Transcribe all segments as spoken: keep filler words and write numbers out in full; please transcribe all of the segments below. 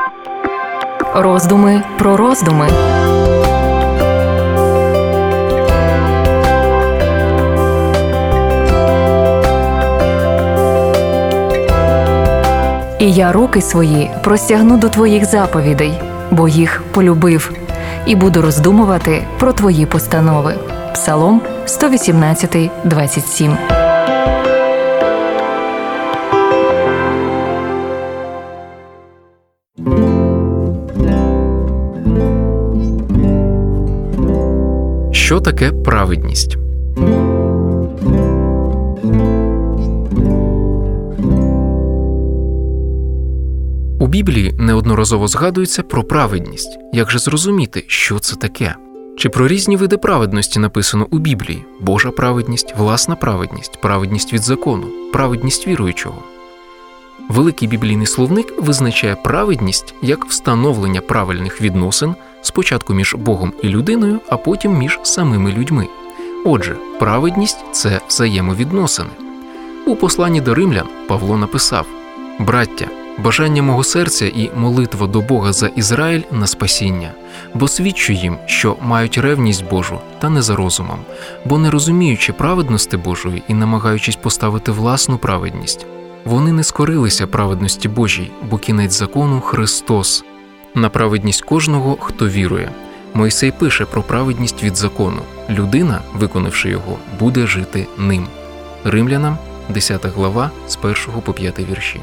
Роздуми про роздуми. І я руки свої простягну до твоїх заповідей, бо їх полюбив, і буду роздумувати про твої постанови. Псалом сто вісімнадцять, двадцять сім. Що таке праведність? У Біблії неодноразово згадується про праведність. Як же зрозуміти, що це таке? Чи про різні види праведності написано у Біблії? Божа праведність, власна праведність, праведність від закону, праведність віруючого. Великий біблійний словник визначає праведність як встановлення правильних відносин спочатку між Богом і людиною, а потім між самими людьми. Отже, праведність – це взаємовідносини. У посланні до римлян Павло написав: «Браття, бажання мого серця і молитва до Бога за Ізраїль на спасіння, бо свідчу їм, що мають ревність Божу, та не за розумом, бо не розуміючи праведності Божої і намагаючись поставити власну праведність, вони не скорилися праведності Божій, бо кінець закону – Христос. На праведність кожного, хто вірує». Мойсей пише про праведність від закону. Людина, виконавши його, буде жити ним. Римлянам, десята глава, з першого по п'ятий вірші.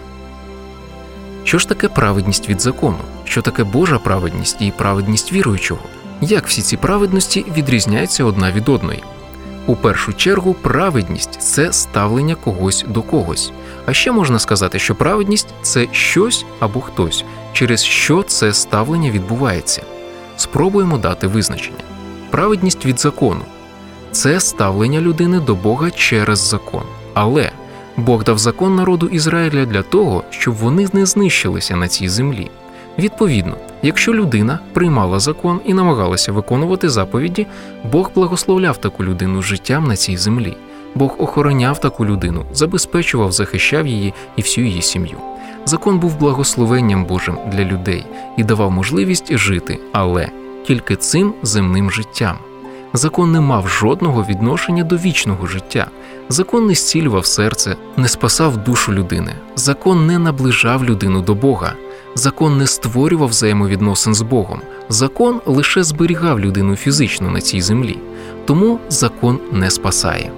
Що ж таке праведність від закону? Що таке Божа праведність і праведність віруючого? Як всі ці праведності відрізняються одна від одної? У першу чергу, праведність – це ставлення когось до когось. А ще можна сказати, що праведність – це щось або хтось, через що це ставлення відбувається. Спробуємо дати визначення. Праведність від закону – це ставлення людини до Бога через закон. Але Бог дав закон народу Ізраїля для того, щоб вони не знищилися на цій землі. Відповідно, якщо людина приймала закон і намагалася виконувати заповіді, Бог благословляв таку людину життям на цій землі. Бог охороняв таку людину, забезпечував, захищав її і всю її сім'ю. Закон був благословенням Божим для людей і давав можливість жити, але тільки цим земним життям. Закон не мав жодного відношення до вічного життя. Закон не зцілював серце, не спасав душу людини. Закон не наближав людину до Бога. Закон не створював взаємовідносин з Богом. Закон лише зберігав людину фізично на цій землі. Тому закон не спасає.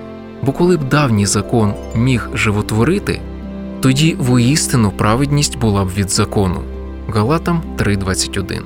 Бо коли б давній закон міг животворити, тоді воістину праведність була б від закону. Галатам три двадцять один.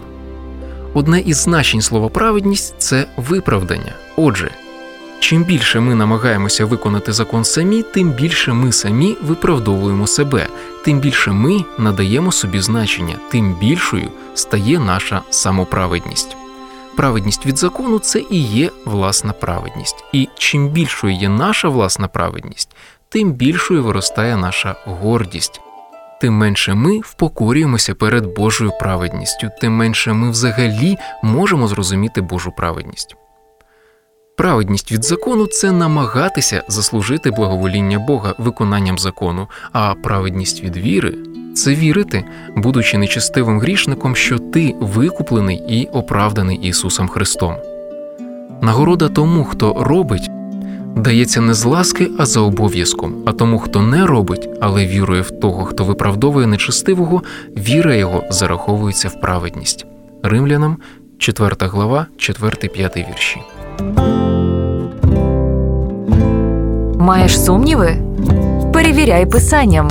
Одне із значень слова «праведність» – це виправдання. Отже, чим більше ми намагаємося виконати закон самі, тим більше ми самі виправдовуємо себе, тим більше ми надаємо собі значення, тим більшою стає наша самоправедність. Праведність від закону – це і є власна праведність. І чим більшою є наша власна праведність, тим більшою виростає наша гордість. Тим менше ми впокорюємося перед Божою праведністю, тим менше ми взагалі можемо зрозуміти Божу праведність. Праведність від закону – це намагатися заслужити благовоління Бога виконанням закону, а праведність від віри – це вірити, будучи нечестивим грішником, що ти викуплений і оправданий Ісусом Христом. Нагорода тому, хто робить, дається не з ласки, а за обов'язком, а тому, хто не робить, але вірує в того, хто виправдовує нечестивого, віра його зараховується в праведність. Римлянам, четверта глава, четвертий-п'ятий вірші. Маєш сумніви? Перевіряй Писанням.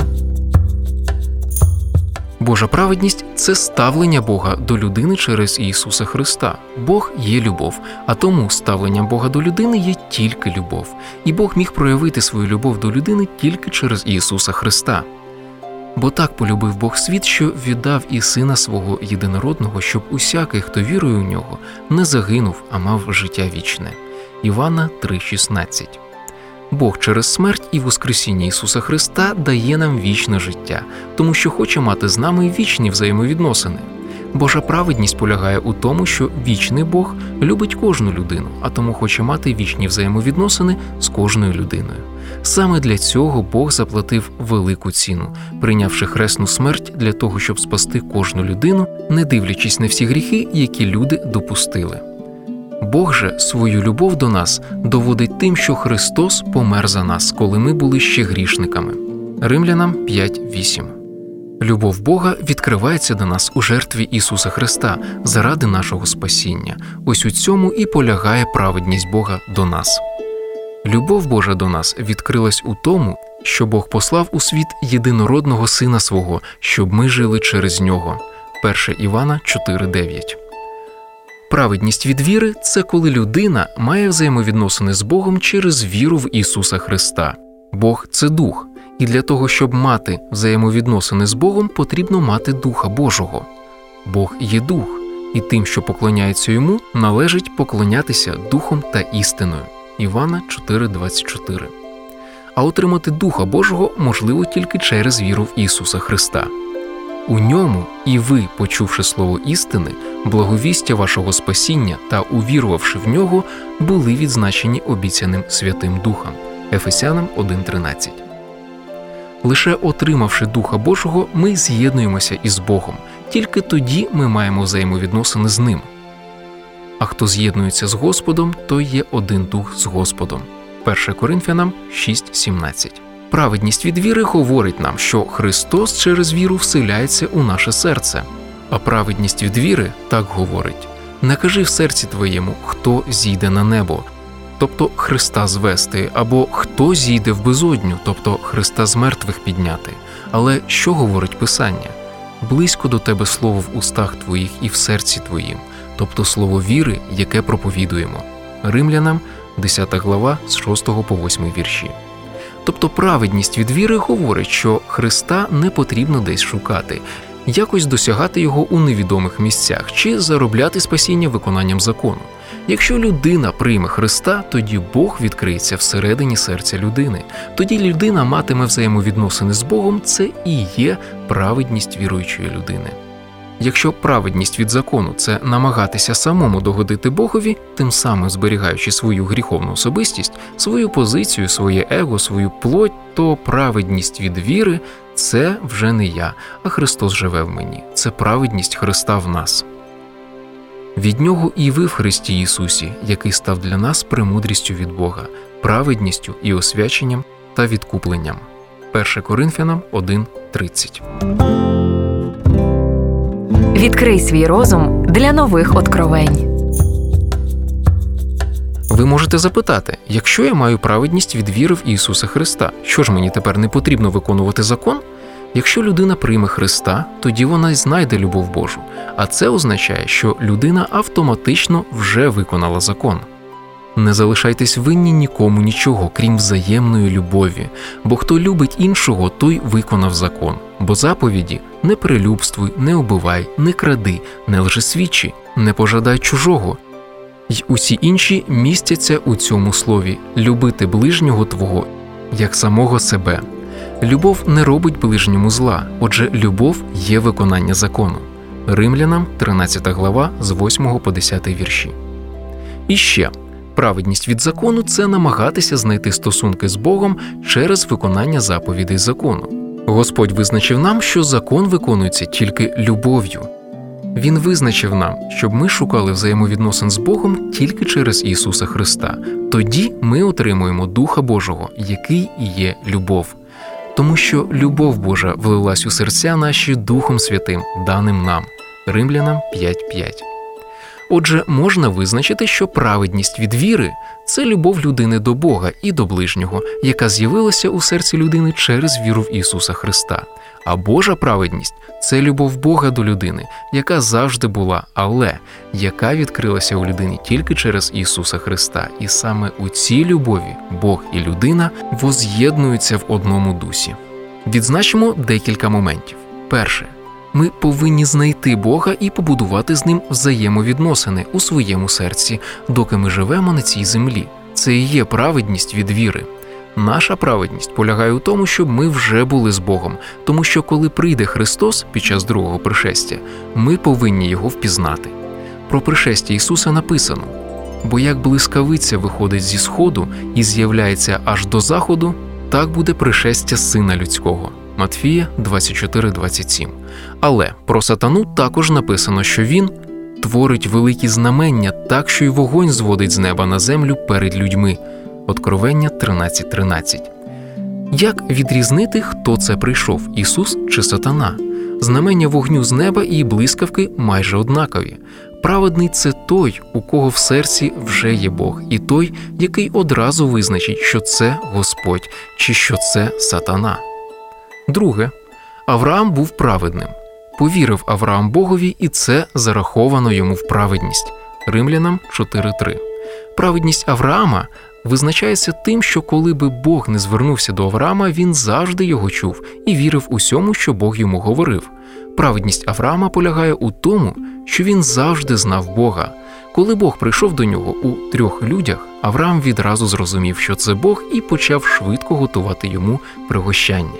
Божа праведність – це ставлення Бога до людини через Ісуса Христа. Бог є любов, а тому ставлення Бога до людини є тільки любов. І Бог міг проявити свою любов до людини тільки через Ісуса Христа. Бо так полюбив Бог світ, що віддав і Сина Свого Єдинородного, щоб усякий, хто вірує у Нього, не загинув, а мав життя вічне. Івана три шістнадцять. Бог через смерть і воскресіння Ісуса Христа дає нам вічне життя, тому що хоче мати з нами вічні взаємовідносини. Божа праведність полягає у тому, що вічний Бог любить кожну людину, а тому хоче мати вічні взаємовідносини з кожною людиною. Саме для цього Бог заплатив велику ціну, прийнявши хресну смерть для того, щоб спасти кожну людину, не дивлячись на всі гріхи, які люди допустили. Бог же свою любов до нас доводить тим, що Христос помер за нас, коли ми були ще грішниками. Римлянам п'ять вісім. Любов Бога відкривається до нас у жертві Ісуса Христа заради нашого спасіння. Ось у цьому і полягає праведність Бога до нас. Любов Божа до нас відкрилась у тому, що Бог послав у світ єдинородного Сина Свого, щоб ми жили через Нього. перше Івана чотири дев'ять. Праведність від віри – це коли людина має взаємовідносини з Богом через віру в Ісуса Христа. Бог – це Дух, і для того, щоб мати взаємовідносини з Богом, потрібно мати Духа Божого. Бог є Дух, і тим, що поклоняються Йому, належить поклонятися Духом та істиною. Івана чотири двадцять чотири. А отримати Духа Божого можливо тільки через віру в Ісуса Христа. У Ньому і ви, почувши слово істини, благовістя вашого спасіння та увірувавши в Нього, були відзначені обіцяним Святим Духом. Ефесянам один тринадцять. Лише отримавши Духа Божого, ми з'єднуємося із Богом. Тільки тоді ми маємо взаємовідносини з Ним. А хто з'єднується з Господом, той є один дух з Господом. перше Коринфянам шість сімнадцять. Праведність від віри говорить нам, що Христос через віру вселяється у наше серце. А праведність від віри так говорить: «Не кажи в серці твоєму, хто зійде на небо», тобто Христа звести, або «хто зійде в безодню», тобто Христа з мертвих підняти. Але що говорить Писання? «Близько до тебе слово в устах твоїх і в серці твоїм», тобто слово віри, яке проповідуємо. Римлянам десята глава з шостого по восьмий вірші. Тобто праведність від віри говорить, що Христа не потрібно десь шукати, якось досягати Його у невідомих місцях чи заробляти спасіння виконанням закону. Якщо людина прийме Христа, тоді Бог відкриється всередині серця людини. Тоді людина матиме взаємовідносини з Богом, це і є праведність віруючої людини. Якщо праведність від закону – це намагатися самому догодити Богові, тим самим зберігаючи свою гріховну особистість, свою позицію, своє его, свою плоть, то праведність від віри – це вже не я, а Христос живе в мені. Це праведність Христа в нас. Від Нього і ви в Христі Ісусі, який став для нас премудрістю від Бога, праведністю і освяченням та відкупленням. перше Коринфянам один тридцять. Відкрий свій розум для нових откровень. Ви можете запитати, якщо я маю праведність від віри в Ісуса Христа, що ж мені тепер не потрібно виконувати закон? Якщо людина прийме Христа, тоді вона й знайде любов Божу, а це означає, що людина автоматично вже виконала закон. Не залишайтесь винні нікому нічого, крім взаємної любові, бо хто любить іншого, той виконав закон. Бо заповіді – не перелюбствуй, не убивай, не кради, не лжесвідчи, не пожадай чужого. Й усі інші містяться у цьому слові – любити ближнього твого, як самого себе. Любов не робить ближньому зла, отже, любов є виконання закону. Римлянам тринадцята глава з восьмого по десятий вірші. І ще. Праведність від закону – це намагатися знайти стосунки з Богом через виконання заповідей закону. Господь визначив нам, що закон виконується тільки любов'ю. Він визначив нам, щоб ми шукали взаємовідносин з Богом тільки через Ісуса Христа. Тоді ми отримуємо Духа Божого, який і є любов. Тому що любов Божа влилась у серця наші Духом Святим, даним нам. Римлянам п'ять п'ять. Отже, можна визначити, що праведність від віри – це любов людини до Бога і до ближнього, яка з'явилася у серці людини через віру в Ісуса Христа. А Божа праведність – це любов Бога до людини, яка завжди була, але яка відкрилася у людині тільки через Ісуса Христа. І саме у цій любові Бог і людина воз'єднуються в одному дусі. Відзначимо декілька моментів. Перше. Ми повинні знайти Бога і побудувати з Ним взаємовідносини у своєму серці, доки ми живемо на цій землі. Це і є праведність від віри. Наша праведність полягає у тому, щоб ми вже були з Богом, тому що коли прийде Христос під час другого пришестя, ми повинні Його впізнати. Про пришестя Ісуса написано: «Бо як блискавиця виходить зі сходу і з'являється аж до заходу, так буде пришестя Сина Людського». Матфія двадцять чотири двадцять сім. Але про сатану також написано, що він творить великі знамення так, що й вогонь зводить з неба на землю перед людьми. Откровення тринадцять тринадцять. Як відрізнити, хто це прийшов – Ісус чи сатана? Знамення вогню з неба і блискавки майже однакові. Праведний – це той, у кого в серці вже є Бог, і той, який одразу визначить, що це Господь, чи що це сатана. Друге. Авраам був праведним. Повірив Авраам Богові, і це зараховано йому в праведність. Римлянам чотири три. Праведність Авраама визначається тим, що коли би Бог не звернувся до Авраама, він завжди його чув і вірив усьому, що Бог йому говорив. Праведність Авраама полягає у тому, що він завжди знав Бога. Коли Бог прийшов до нього у трьох людях, Авраам відразу зрозумів, що це Бог, і почав швидко готувати йому пригощання.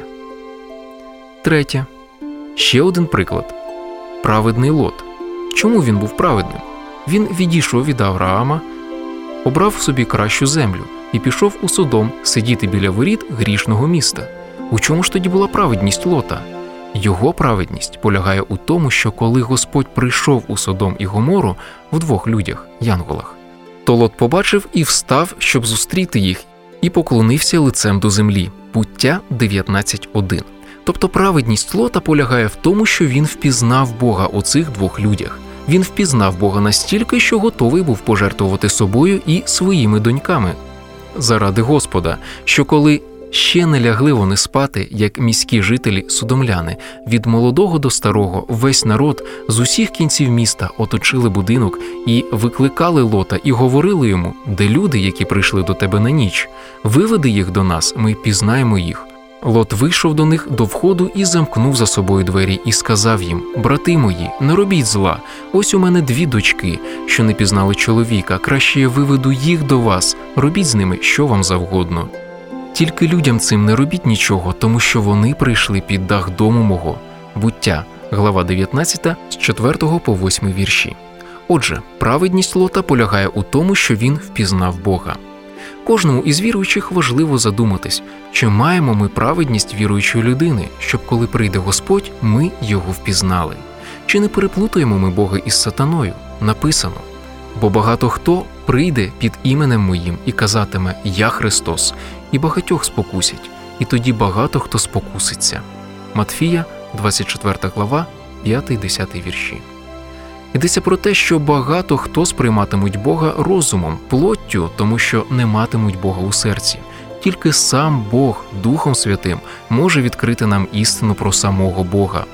Третє. Ще один приклад. Праведний Лот. Чому він був праведним? Він відійшов від Авраама, обрав собі кращу землю і пішов у Содом сидіти біля воріт грішного міста. У чому ж тоді була праведність Лота? Його праведність полягає у тому, що коли Господь прийшов у Содом і Гомору в двох людях, янголах, то Лот побачив і встав, щоб зустріти їх, і поклонився лицем до землі. Буття дев'ятнадцять один. Тобто праведність Лота полягає в тому, що він впізнав Бога у цих двох людях. Він впізнав Бога настільки, що готовий був пожертвувати собою і своїми доньками заради Господа, що коли ще не лягли вони спати, як міські жителі содомляни, від молодого до старого весь народ з усіх кінців міста оточили будинок і викликали Лота і говорили йому: «Де люди, які прийшли до тебе на ніч? Виведи їх до нас, ми пізнаємо їх». Лот вийшов до них до входу і замкнув за собою двері і сказав їм: «Брати мої, не робіть зла. Ось у мене дві дочки, що не пізнали чоловіка. Краще я виведу їх до вас. Робіть з ними, що вам завгодно. Тільки людям цим не робіть нічого, тому що вони прийшли під дах дому мого». Буття, глава дев'ятнадцята, з четвертого по восьмий вірші. Отже, праведність Лота полягає у тому, що він впізнав Бога. Кожному із віруючих важливо задуматись, чи маємо ми праведність віруючої людини, щоб коли прийде Господь, ми його впізнали. Чи не переплутаємо ми Бога із сатаною? Написано: «Бо багато хто прийде під іменем моїм і казатиме: Я Христос, і багатьох спокусять, і тоді багато хто спокуситься». Матфія, двадцять четверта глава, п'ятий-десятий вірші. Йдеться про те, що багато хто сприйматимуть Бога розумом, плоттю, тому що не матимуть Бога у серці. Тільки сам Бог Духом Святим може відкрити нам істину про самого Бога.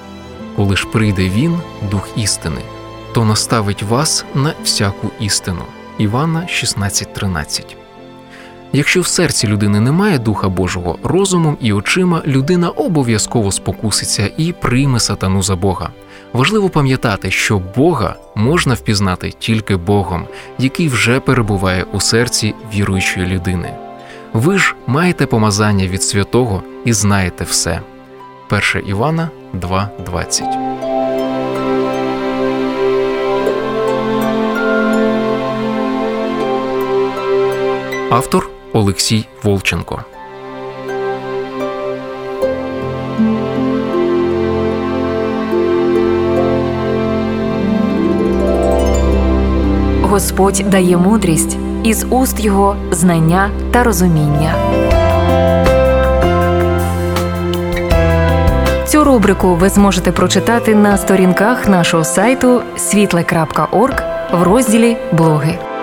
Коли ж прийде Він, Дух істини, то наставить вас на всяку істину. Івана шістнадцять тринадцять. Якщо в серці людини немає Духа Божого, розумом і очима людина обов'язково спокуситься і прийме сатану за Бога. Важливо пам'ятати, що Бога можна впізнати тільки Богом, який вже перебуває у серці віруючої людини. Ви ж маєте помазання від Святого і знаєте все. перше Івана два двадцять. Автор Олексій Волченко. Господь дає мудрість, із уст Його знання та розуміння. Цю рубрику ви зможете прочитати на сторінках нашого сайту світле крапка орг в розділі «Блоги».